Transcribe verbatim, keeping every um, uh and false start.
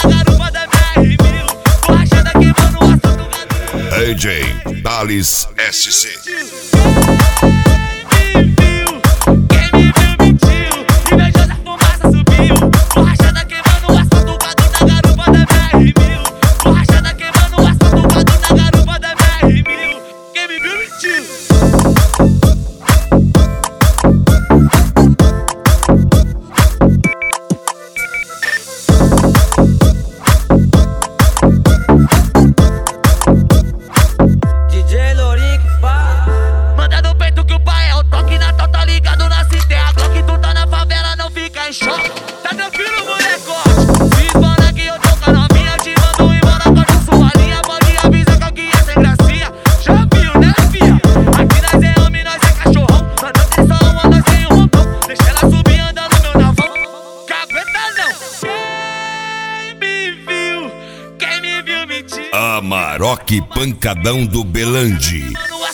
garupa da B R mil. Borrachada queimando o asfalto garupa. D J Thales S C. Tá tranquilo, molecote? Se esbana que eu tô com a novinha, eu te mando embora com sua linha. Pode avisar qual que é sem gracinha. Já viu, né, fia? Aqui nós é homem, nós é cachorrão. Nós não tem só uma, nós tem um montão. Deixa ela subir andando meu navão. Cagueta não. Quem me viu, quem me viu mentir. Amarok Pancadão do Belandi.